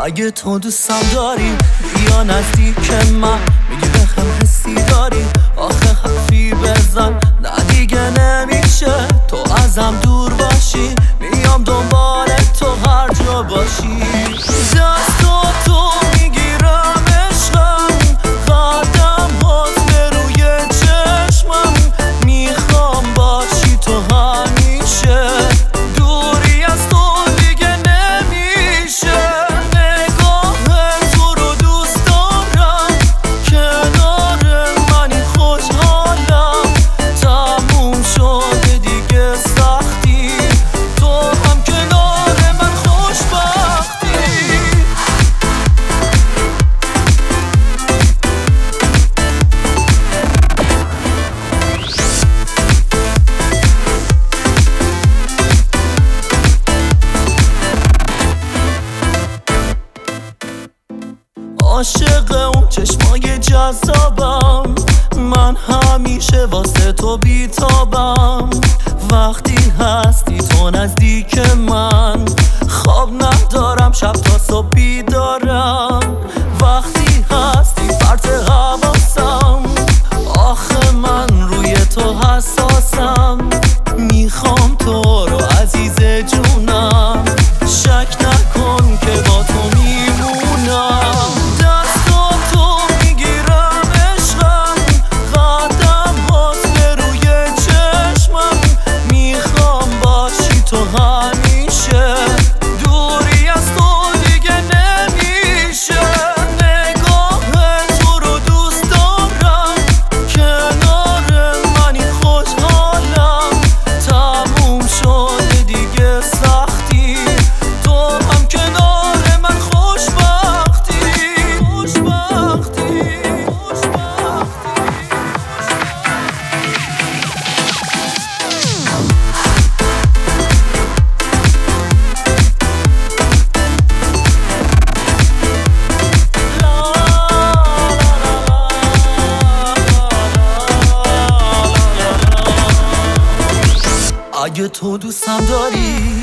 اگه تو دوستم داری بیا نزدیک من، میگی بخم حسی داری، آخه حرفی بزن نه دیگه نمیشه تو ازم دور باشی، میام دنبال تو هر جا باشی. دستو تو میگیرم عشقم، قدم هات به روی چشمم، میخوام باشی تو همیشه، دوری از تو دیگه نمیشه. نگاه تو رو دوست دارم، کنار منی خوشحالم، تموم شده دیگه سختی، تو هم کنار من خوشبختی. عاشق اون چشمای جذابم، من همیشه واسه تو بیتابم، وقتی هستی تو نزدیک من، خواب ندارم شب تا صبح بیدارم، وقتی هستی فرط حواسم، آخه من روی تو حساسم، میخوام تو رو عزیز جونم، شک نکن که با تو میمونم. تو همیشه دوری از تو دیگه نمیشه. نگاه تو رو دوست دارم، کنار منی خوشحالم، تموم شده دیگه سختی، تو هم کنار من خوشبختی. اگه تو دوستم داری